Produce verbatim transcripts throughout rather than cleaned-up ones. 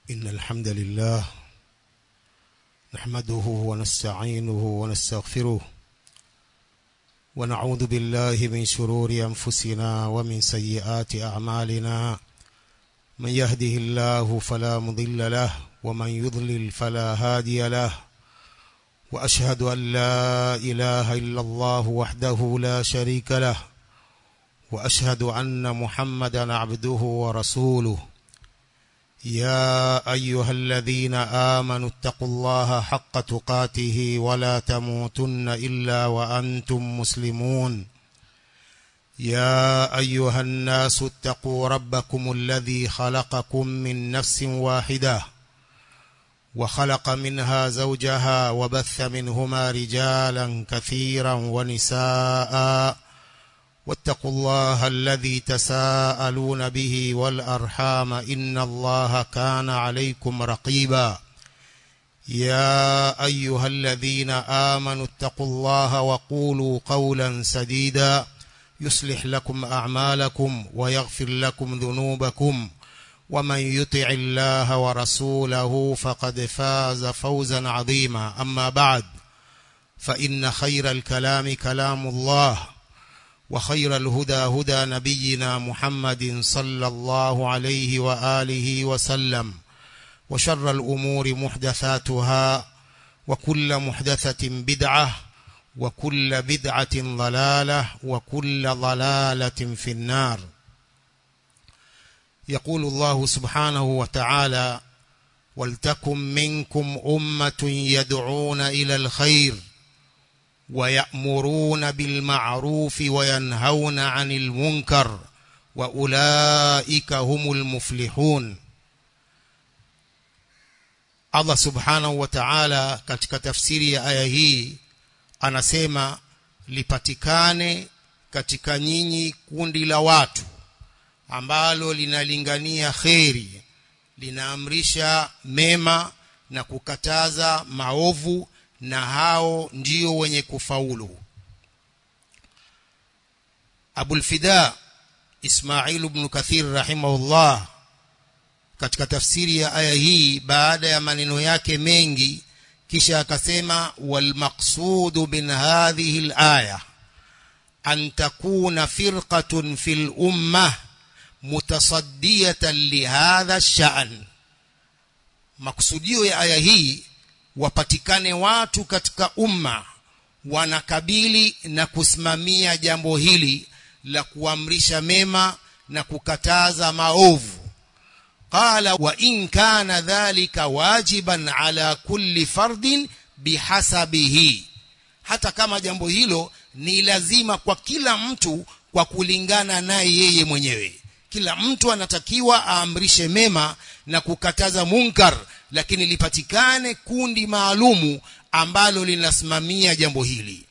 إن الحمد لله نحمده ونستعينه ونستغفره ونعوذ بالله من شرور أنفسنا ومن سيئات أعمالنا من يهده الله فلا مضل له ومن يضلل فلا هادي له وأشهد أن لا إله إلا الله وحده لا شريك له وأشهد أن محمدا عبده ورسوله يا أيها الذين آمنوا اتقوا الله حق تقاته ولا تموتن إلا وأنتم مسلمون يا أيها الناس اتقوا ربكم الذي خلقكم من نفس واحدة وخلق منها زوجها وبث منهما رجالا كثيرا ونساء واتقوا الله الذي تساءلون به والأرحام إن الله كان عليكم رقيبا يا أيها الذين آمنوا اتقوا الله وقولوا قولا سديدا يصلح لكم أعمالكم ويغفر لكم ذنوبكم ومن يطع الله ورسوله فقد فاز فوزا عظيما أما بعد فإن خير الكلام كلام الله وخير الهدى هدى نبينا محمد صلى الله عليه وآله وسلم وشر الأمور محدثاتها وكل محدثة بدعة وكل بدعة ضلالة وكل ضلالة في النار. يقول الله سبحانه وتعالى: ولتكن منكم أمة يدعون إلى الخير ويأمرون بالمعروف وينهون عن المنكر وأولئك هم المفلحون. Allah subhanahu wa ta'ala katika tafsiri ya aya hii anasema lipatikane katika nyinyi kundi la watu ambalo linalingania kheri, linaamrisha mema na kukataza maovu, na hao ndio wenye kufaulu. Abul Fida Ismail ibn Kathir rahimahullah katika tafsiri ya aya hii, baada ya maneno yake mengi, kisha akasema: wal maqsudu min hadhihi al-aya an takuna firqatun fil ummah mutasaddiyatan li hadha ash-sha'n. Maksudio ya aya hii, wapatikane watu katika umma wanakabili na kusimamia jambo hili la kuamrisha mema na kukataza maovu. Qala wa in kana dhalika wajiban ala kulli fardin bihasabihi, hata kama jambo hilo ni lazima kwa kila mtu kwa kulingana naye yeye mwenyewe. Kila mtu anatakiwa aamrishe mema na kukataza munkar, lakini lipatikane kundi maalumu ambalo linasimamia jambo hili.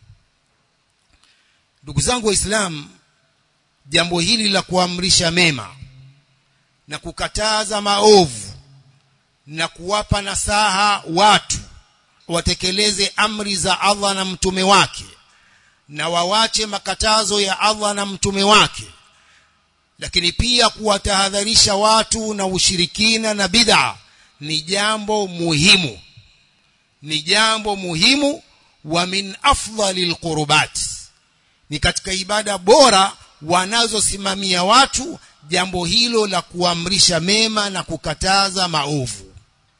Ndugu zangu Waislamu, jambo hili la kuamrisha mema na kukataza maovu na kuwapa nasaha watu watekeleze amri za Allah na mtume wake na wawache makatazo ya Allah na mtume wake, lakini pia kuwatahadharisha watu na ushirikina na bid'a, ni jambo muhimu, ni jambo muhimu wa min afdhalil qurbat, ni katika ibada bora wanazosimamia watu jambo hilo la kuamrisha mema na kukataza maovu.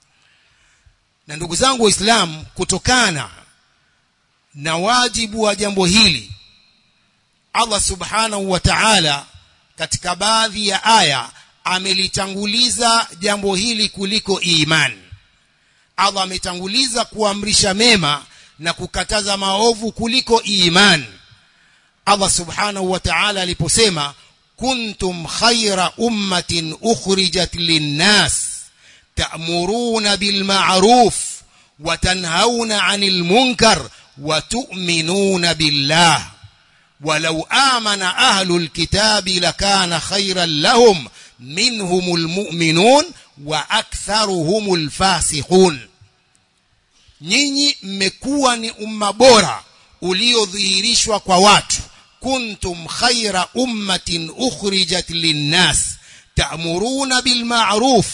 Na ndugu zangu Waislamu, kutokana na wajibu wa jambo hili, Allah subhanahu wa ta'ala katika baadhi ya aya amelitanguliza jambo hili kuliko imani. Allah ametanguliza kuamrisha mema na kukataza maovu kuliko imani. Allah subhanahu wa ta'ala aliposema: kuntum khayra ummatin ukhrijat linnas ta'muruna bil ma'ruf wa tanhauna 'anil munkar wa tu'minuna billah walau amana ahlul kitabi lakana khayran lahum minhumul mu'minun wa aktharuhumul fasiqun. Nyinyi mmekuwa ni umma bora uliodhihirishwa kwa watu. kuntum khayra ummatin ukhrijat linnas ta'muruna bil ma'ruf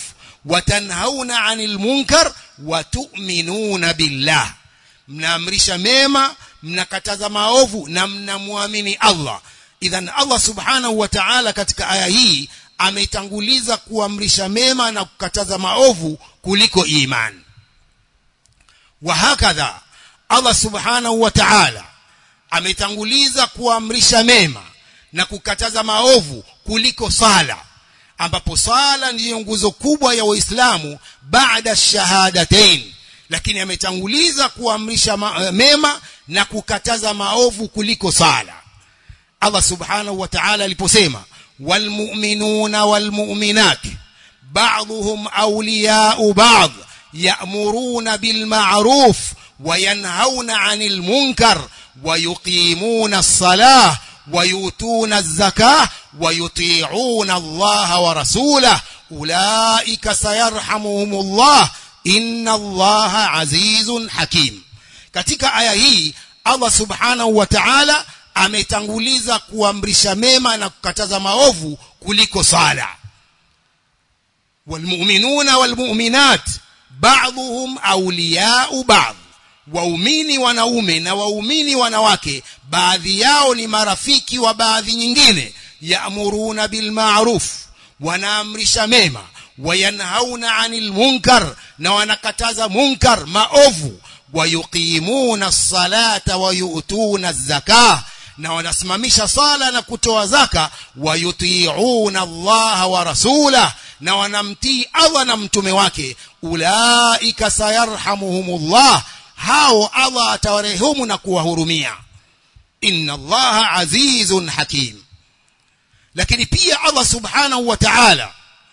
watanhauna 'anil munkar wa tu'minuna billah. Mnaamrisha mema, mnakataza maovu na mnamwamini Allah. Idhan Allah subhanahu wa ta'ala katika aya hii ametanguliza kuamrisha mema na kukataza maovu kuliko imani. Wa hakadha Allah subhanahu wa ta'ala ametanguliza kuamrisha mema na kukataza maovu kuliko sala, ambapo sala ndiyo nguzo kubwa ya Uislamu baada shahadatain, lakini ametanguliza kuamrisha mema na kukataza maovu kuliko sala. Allah subhanahu wa ta'ala aliposema walmu'minuna walmu'minat ba'dhuhum awliya'u ba'd ya'muruna bil ma'ruf wa yanhauna 'anil munkar wa yuqimuna as-salah wa yutuna az-zakah wa yuti'una Allah wa rasulahu ulaika sayarhamuhumullah inna Allaha azizun hakim. Katika aya hii Allah subhanahu wa ta'ala ametanguliza kuamrisha mema na kukataza maovu kuliko sala. Walmu'minuna walmu'minat ba'dhuhum awliya'u ba'd, waumini wanaume na waumini wanawake baadhi yao ni marafiki wa baadhi nyingine. Ya'muruna bil ma'ruf, wanaamrisha mema, wayanhauna 'anil munkar, na wanakataza munkar maovu, wayuqimuna as-salata wa yu'tuna az-zakah, na wanasimamisha sala na kutoa zaka, wayuti'una Allah wa rasulahu, na wanamtii Allah na mtume wake. Ulaika sayarhamuhumullah, hao Allah atawarehemu na kuwahurumia. Inna Allaha azizun hakim. Lakini pia Allah subhanahu wa ta'ala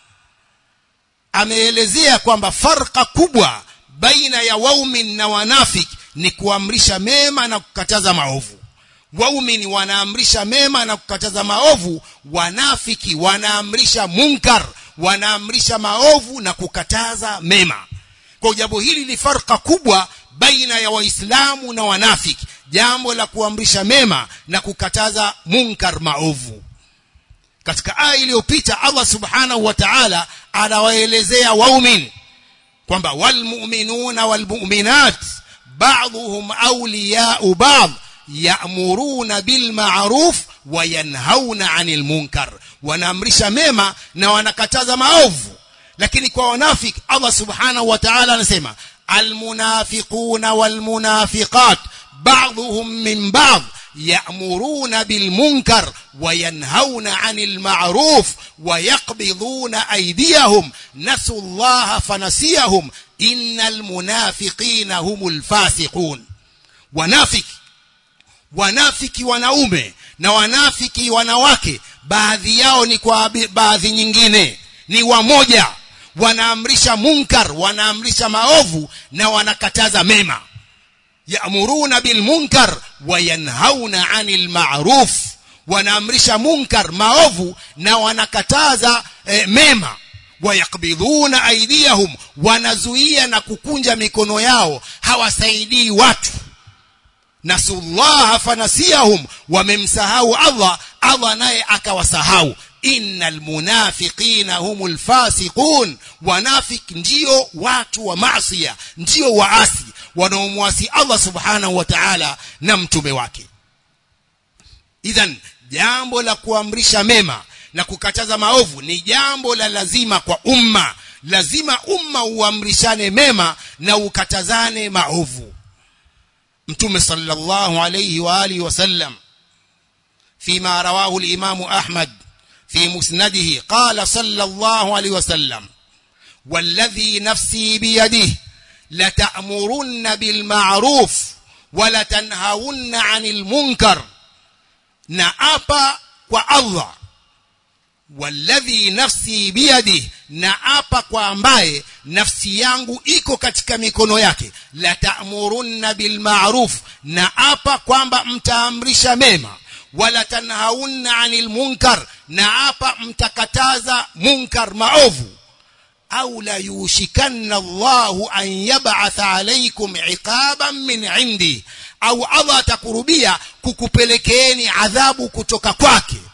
ameelezea kwamba farqa kubwa baina ya waumin na wanafik ni kuamrisha mema na kukataza maovu. Waumini wanaamrisha mema na kukataza maovu, wanafiki wanaamrisha munkar, wanaamrisha maovu na kukataza mema. Kwa jambo hili ni farqa kubwa baina ya waislamu na wanafiki, jambo la kuamrisha mema na kukataza munkar maovu. Katika aya iliyopita Allah subhanahu wa ta'ala anawaelezea waumini kwamba walmu'minuna walmu'minat ba'dhuhum awliya'u ba'd ya'muruna bil ma'ruf wa yanhauna 'anil munkar, wanaamrisha mema na wanakataza maovu. Lakini kwa wanafiki Allah subhanahu wa ta'ala anasema almunafiquna walmunafiqat ba'dhuhum min ba'd ya'muruna bil munkar wa yanhauna 'anil ma'ruf wa yaqbiduna aydiyahum nasullaha fanasiyahum innal munafiqina humul fasiqun. Wanafiki wanafiki wanaume na wanafiki wanawake baadhi yao ni kwa baadhi nyingine ni wamoja, wanaamrisha munkar, wanaamrisha maovu na wanakataza mema. Ya'muruna bil munkar wa yanhauna 'anil ma'ruf, wanaamrisha munkar maovu na wanakataza eh, mema. Wayaqbiduna aydiyahum, wanazuia na kukunja mikono yao, hawasaidii watu. Nasullaha fanasiyahum, wamemsahau Allah, Allah naye akawasahau. Innal munafiqina humul fasiqun, wanafiki ndio watu wa maasiya, ndio waasi wanaomwasi Allah subhanahu wa ta'ala na mtume wake. Idhan jambo la kuamrisha mema na kukataza maovu ni jambo la lazima kwa umma. Lazima umma uamrishane mema na ukatazane maovu. Mtume sallallahu alayhi wa alihi wasallam فيما رواه الإمام أحمد في مسنده قال صلى الله عليه وسلم والذي نفسي بيده لتأمرن بالمعروف ولتنهون عن المنكر. نأبا والله والذي نفسي بيده, naapa kwa ambaye nafsi yangu iko katika mikono yake. La ta'murunna bil ma'ruf, naapa kwamba mtaamrisha mema. Wala tanhaunna 'anil munkar, naapa mtakataza munkar maovu. Au la yushikanna Allahu an yab'atha 'alaykum 'iqaban min 'indi, au Allah atakurubia kukupelekeeni adhabu kutoka kwake.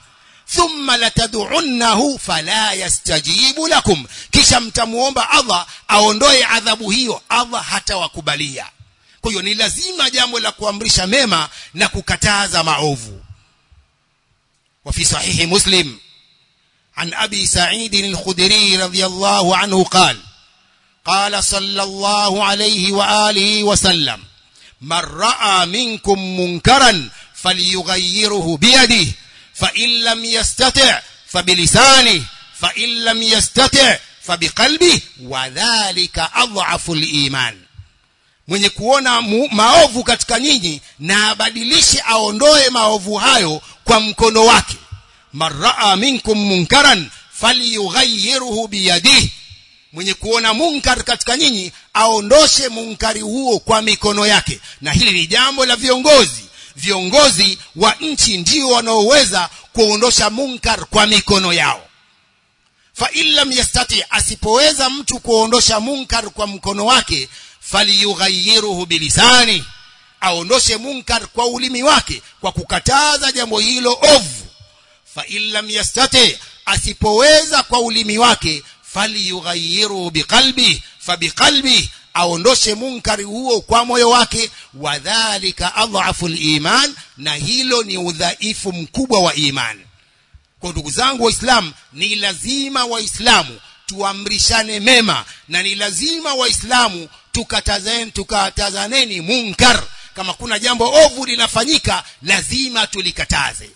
thumma latad'unnahu fala yastajibu lakum, kisha mtamuomba Allah aondoe adhabu hiyo, Allah hatawakubalia. Kwa hiyo ni lazima jambo la kuamrisha mema na kukataza maovu. Wa fi sahihi Muslim an Abi Sa'id al-Khudri radhiyallahu anhu qala qala sallallahu alayhi wa alihi wa sallam man ra'a minkum munkaran falyughayyirhu biyadihi fa in lam yastati' fa bilisanihi fa in lam yastati' fa biqalbihi wa dhalika adhafu al-iman. Mwenye kuona maovu katika nyinyi na abadilishe, aondoe maovu hayo kwa mkono wake. Marraa minkum munkaran falyughayyirhu biyadihi, mwenye kuona munkar katika nyinyi aondoshe munkari huo kwa mikono yake. Na hili ni jambo la viongozi. Viongozi wa nchi ndio wanaoweza kuondosha munkar kwa mikono yao. Fa illam yastati, asipoweza mtu kuondosha munkar kwa mkono wake, falyughayyirhu bilisani, aondoshe munkar kwa ulimi wake kwa kukataza jambo hilo ovu. Fa illam yastati, asipoweza kwa ulimi wake, falyughayyirhu biqalbi, fa biqalbi, aondoshe munkari huo kwa moyo wake. Wadhālika adhafu al-iman, na hilo ni udhaifu mkubwa wa imani. Kwa ndugu zangu Waislamu, ni lazima Waislamu tuamrishane mema, na ni lazima Waislamu tukatazeni tukatazaneni munkar. Kama kuna jambo ovu linafanyika, lazima tulikataze.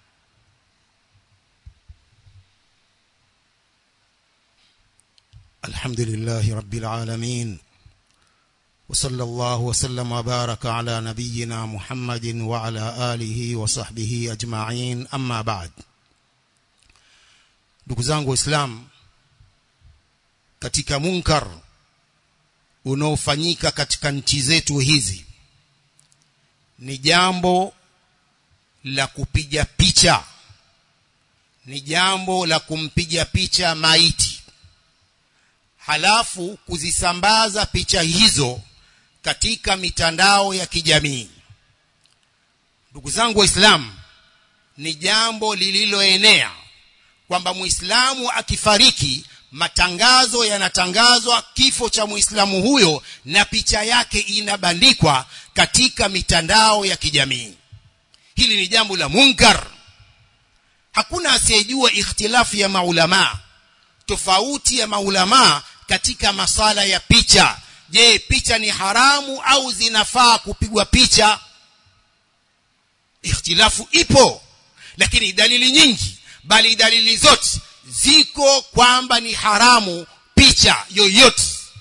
Alhamdulillahi rabbil alamin, wa sallallahu wa sallam wa baraka ala nabiyyina Muhammadin wa ala alihi wa sahbihi ajma'in, amma ba'd. Ndugu zangu Waislamu, katika munkar unaofanyika katika nchi zetu hizi ni jambo la kupiga picha, ni jambo la kumpiga picha maiti, halafu kuzisambaza picha hizo katika mitandao ya kijamii. Ndugu zangu Waislamu, ni jambo lililoenea kwamba Muislamu akifariki, matangazo yanatangazwa kifo cha Muislamu huyo na picha yake inabandikwa katika mitandao ya kijamii. Hili ni jambo la munkar. Hakuna asiyejua ikhtilafu ya maulama, tofauti ya maulama katika masala ya picha. Je, picha ni haramu au zinafaa kupigwa picha? Ikhtilafu ipo, lakini dalili nyingi, bali dalili zote ziko kwamba ni haramu picha yoyote.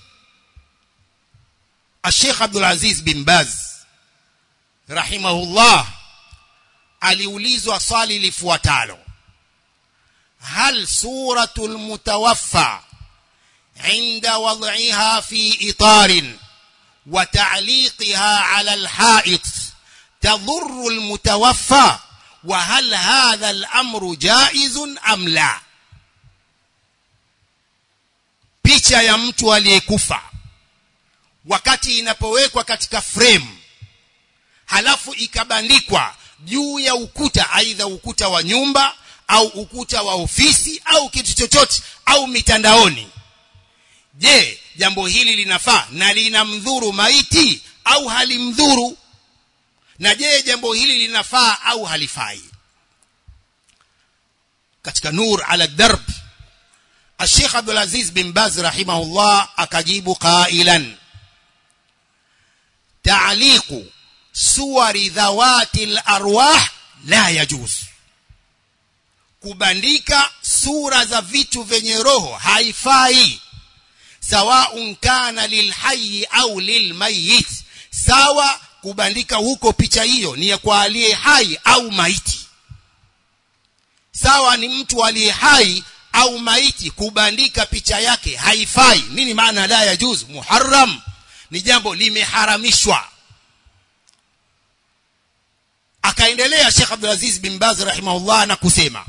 Sheikh Abdul Aziz bin Baz rahimahullah aliulizwa swali lifuatalo: hal suratul mutawaffa inda wad'iha fi itarin wa ta'liqiha 'ala al-ha'it tadhurru al-mutawaffa wa hal hadha al-amru jaizun am la? Picha ya mtu aliyekufa wakati inapowekwa katika frame halafu ikabandikwa juu ya ukuta, aidha ukuta wa nyumba au ukuta wa ofisi au kitu chochote au mitandaoni, je, jambo hili linafaa na linamdhuru maiti au halimdhuru? Na je, jambo hili linafaa au halifai? Katika Nur ala Darb, Sheikh Abdul Aziz bin Baz rahimahullah akajibu qailan: ta'liqu suwari dhawati al-arwah la yajuz, kubandika sura za vitu vyenye roho haifai. Sawaun kana lilhayy au lilmayit, sawa kubandika huko picha hiyo ni ya kwa aliye hai au maiti. Sawa ni mtu aliye hai au maiti, kubandika picha yake haifai. Nini maana la yajuz? Muharram, ni jambo limeharamishwa. Akaendelea Sheikh Abdul Aziz bin Baz rahimahullah na kusema: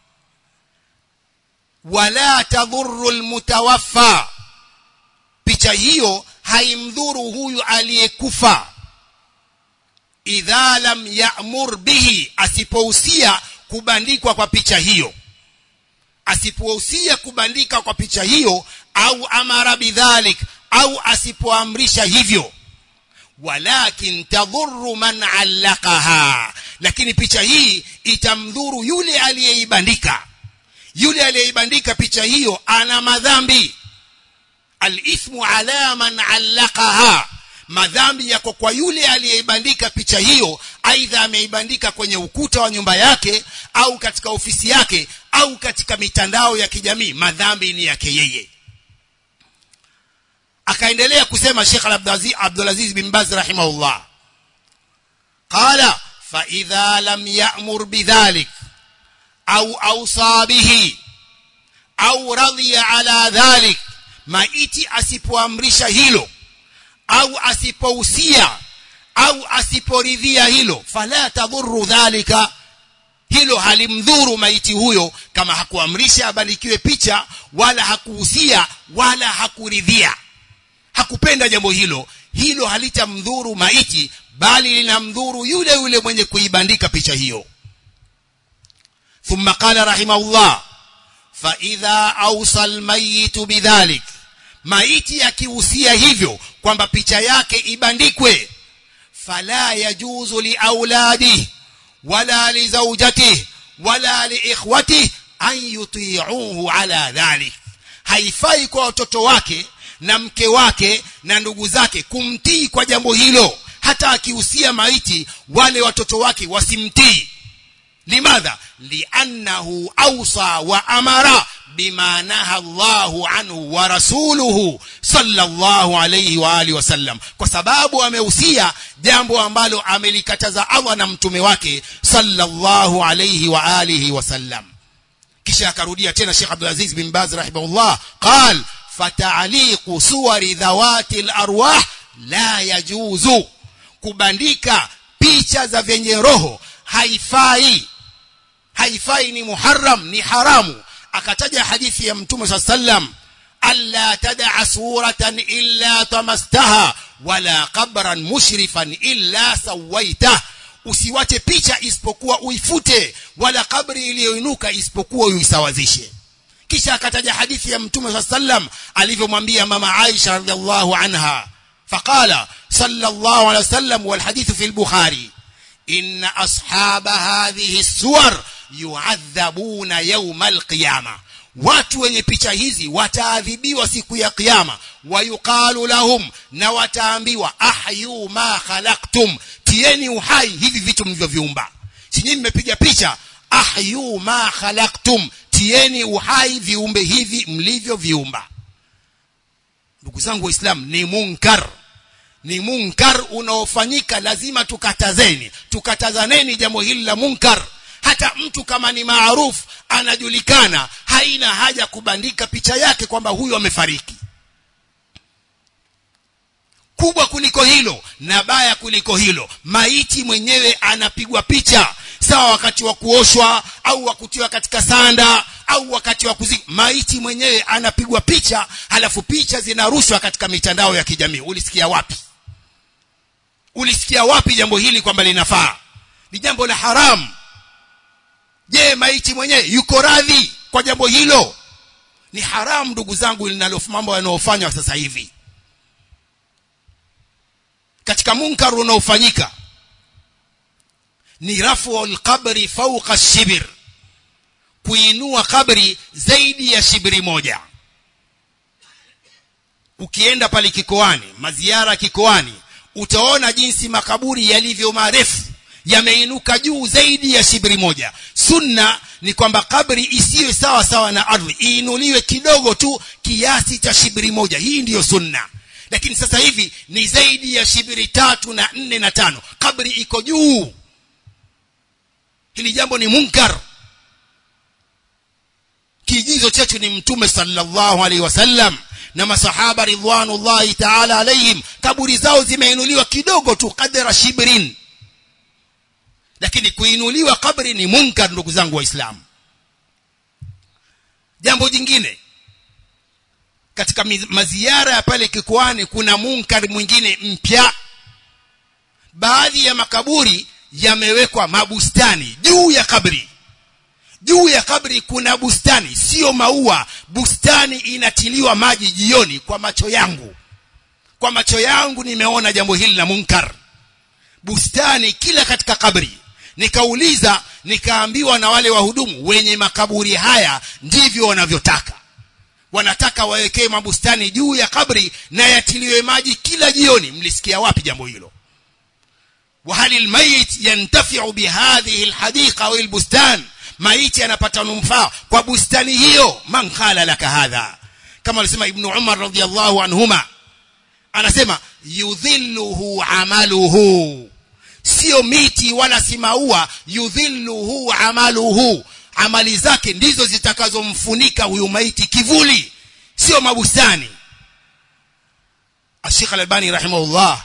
wala tadhurru almutawaffa, picha hiyo haimdhuru huyu aliyekufa, idha lam ya'mur bihi, asipohusia kubandikwa kwa picha hiyo, asipohusia kubandika kwa picha hiyo, au amara bidhalik, au asipoamrisha hivyo, walakin tadhurru man allaqaha, lakini picha hii itamdhuru yule aliyeibandika. Yule aliyeibandika picha hiyo ana madhambi. Al-ithmu ala man allaqaha, madhambi yako kwa yule aliyeibandika picha hiyo, aidha ameibandika kwenye ukuta wa nyumba yake au katika ofisi yake au katika mitandao ya kijamii, madhambi ni yake yeye. Akaendelea kusema Sheikh Abdul Aziz bin Baz rahimahullah, qala fa idha lam ya'mur bidhalik au awsa bihi au radhiya ala dhalik, maiti asipoamrisha hilo au asipohusia au asiporidhia hilo, fala tadhurru dhalika, hilo halimdhuru maiti huyo, kama hakuamrisha abalikiwe picha wala hakuhusia wala hakuridhia, hakupenda jambo hilo, hilo halitamdhuru maiti, bali linamdhuru yule yule mwenye kuibandika picha hiyo. Thumma qala rahimahullah, fa idha awsa almayit bidhalik, maiti akihusia hivyo kwamba picha yake ibandikwe, fala yajuzu li auladi wala li zawjatihi wala li ikhwatihi an yuti'uhu ala dhalik, haifai kwa watoto wake na mke wake na ndugu zake kumtii kwa jambo hilo. Hata akihusia maiti, wale watoto wake wasimtii. Limadha? Li'annahu awsa wa amara bima naha Allahu anhu wa rasuluhu sallallahu alayhi wa alihi wasallam, kwa sababu amehusia jambo ambalo amelikataza Allah na mtume wake sallallahu alayhi wa alihi wasallam. Kisha akarudia tena Sheikh Abdul Aziz bin Baz rahimahullah, qal fata'liqu suwari dhawati al-arwah la yajuzu, kubandika picha za vyenye roho haifai, haifai, ni muharram, ni haramu. Akataja hadithi ya mtume sallam, alla tad'a suratan illa tamastaha wala qabran mushrifan illa sawaita, usiwache picha isipokuwa uifute, wala kabri iliyoinuka isipokuwa uisawazishe. Kisha akataja hadithi ya mtume sallam alivyomwambia mama Aisha radhiallahu anha, faqala sallallahu alayhi wasallam, wal hadithu fi al-Bukhari, inna ashaba hadhihi as-suwar yu'adhabuna yawm al-qiyamah, watu wenye picha hizi wataadhibiwa siku ya kiyama. Wayuqalu lahum, na wataambiwa, ahyu ma khalaqtum, tieni uhai hivi vitu mlivyoviumba. Si nyinyi mmepiga picha, ahyu ma khalaqtum, tieni uhai viumbe hivi mlivyoviumba. Ndugu zangu Waislamu, ni munkar, ni munkar unaofanyika, lazima tukatazeni, tukatazaneni jambo hili la munkar. Hata mtu kama ni maarufu, anajulikana, haina haja kubandika picha yake kwamba huyu amefariki. Kubwa kuliko hilo na baya kuliko hilo, maiti mwenyewe anapigwa picha, sawa wakati wa kuoshwa au wakutiwa katika sanda au wakati wa kuzika, maiti mwenyewe anapigwa picha, halafu picha zinarushwa katika mitandao ya kijamii. Ulisikia wapi? Ulisikia wapi jambo hili kwamba linafaa? Ni jambo la haramu. Je, maiti mwenyewe yuko radhi kwa jambo hilo? Ni haramu ndugu zangu, linalo mambo yanayofanywa sasa hivi. Katika munkar unaofanyika ni rafu al-qabri fawqa ash-shibr, kuinua kabri zaidi ya shibri moja. Ukienda pale Kikoani, maziara Kikoani, utaona jinsi makaburi yalivyo marefu, yameinuka juu zaidi ya shibri moja. Sunna ni kwamba kabri isiwe sawa sawa na ardhi, iinuliwe kidogo tu kiasi cha shibri moja. Hii ndiyo sunna. Lakini sasa hivi ni zaidi ya shibri tatu na nne na tano, kabri iko juu. Hili jambo ni munkar. Kiigizo chetu ni mtume sallallahu alaihi wasallam na masahaba ridwanullahi ta'ala alaihim, kaburi zao zimeinuliwa kidogo tu, kadra shibrin. Lakini kuinuliwa kabri ni munkar ndugu zangu Waislamu. Jambo jingine, katika maziara ya pale Kikoani kuna munkar mwingine mpya. Baadhi ya makaburi yamewekwa mabustani juu ya kabri. juu ya kabri kuna bustani, sio maua. Bustani inatiliwa maji jioni. Kwa macho yangu, kwa macho yangu nimeona jambo hili la munkar. Bustani kila katika kabri. Nikauliza, nikaambiwa na wale wahudumu, wenye makaburi haya ndivyo wanavyotaka. Wanataka wawekee mabustani juu ya kabri na yatiliwe maji kila jioni. Mlisikia wapi jambo hilo? Wa halil mayit yantafi'u bihadhihi alhadiqa au albustan, maiti anapata manufaa kwa bustani hiyo. Man qala laka hadha, kama alisema Ibn Umar radhiyallahu anhuma, anasema yudhilluhu amaluhu, sio miti wala si maua. Yudhilluhu amaluhu, amali zake ndizo zitakazomfunika huyu maiti kivuli, sio mabustani. Sheikh Al-Albani rahimahullah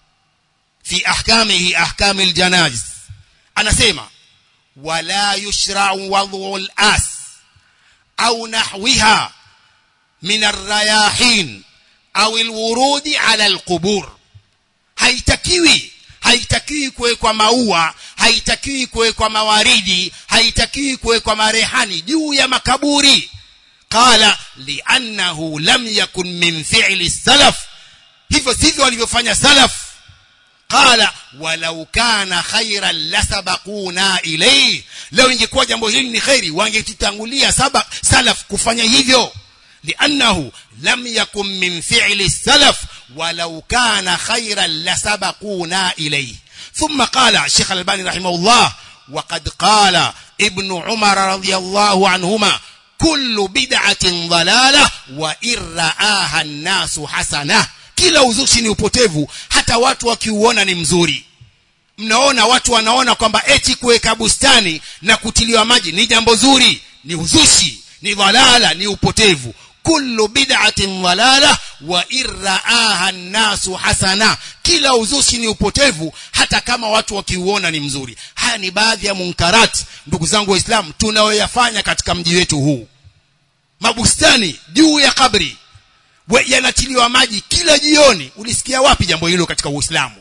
fi ahkamihi ahkam al-janaiz anasema wala yushra'u wad'u al-as au nahwiha min ar-rayahin au al-wurudi ala al-qubur. Haitakiwi haitakiwi kuwekwa maua, haitakiwi kuwekwa mawaridi, haitakiwi kuwekwa marehani juu ya makaburi. Qala li'annahu lam yakun min fi'li salaf, hivyo sivyo walivyofanya salaf. Qala walau kana khairan lasabaquna ilayhi, law ingekuwa jambo hili ni khairi wangetutangulia saba salaf kufanya hivyo. لأنه لم يكن من فعل السلف ولو كان خيرا لسبقونا إليه. ثم قال الشيخ الألباني رحمه الله وقد قال ابن عمر رضي الله عنهما كل بدعة ضلالة وإن رآها الناس حسنة. kila uzushi ni upotevu, hata watu wakiuona ni mzuri. Mnaona watu wanaona kwamba eti kuweka bustani na kutiliwa maji ni jambo zuri, ni uzushi, ni dhalala, ni upotevu. kullu bid'atin dhalala wa irraaha an-nasu hasana, kila uzushi ni upotevu hata kama watu wakiuona ni mzuri. Haya ni baadhi ya munkarat, ndugu zangu waislamu, tunayoyafanya katika mji wetu huu. Mabustani juu ya kabri yanatiliwa maji kila jioni. Ulisikia wapi jambo hilo katika Uislamu?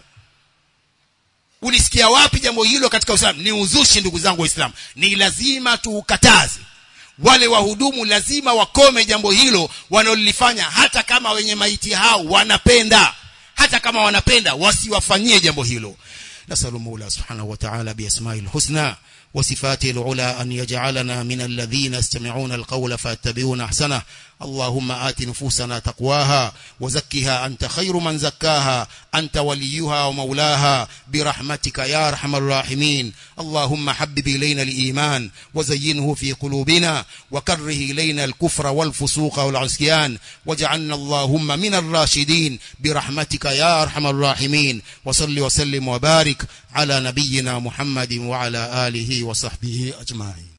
Ulisikia wapi jambo hilo katika Uislamu? Ni uzushi, ndugu zangu waislamu, ni lazima tuukataze. Wale wahudumu lazima wakome jambo hilo wanalolifanya, hata kama wenye maiti hao wanapenda, hata kama wanapenda wasiwafanyie jambo hilo. Nasallu Mola subhanahu wa ta'ala bi asma'il husna wa sifatil ula an yaj'alana min alladhina yastami'una alqawla fayattabi'una ahsana. اللهم آت نفوسنا تقواها وزكها أنت خير من زكاها أنت وليها ومولاها برحمتك يا أرحم الراحمين. اللهم حبب إلينا الإيمان وزينه في قلوبنا وكره إلينا الكفر والفسوق والعصيان واجعلنا اللهم من الراشدين برحمتك يا أرحم الراحمين. وصل وسلم وبارك على نبينا محمد وعلى آله وصحبه أجمعين.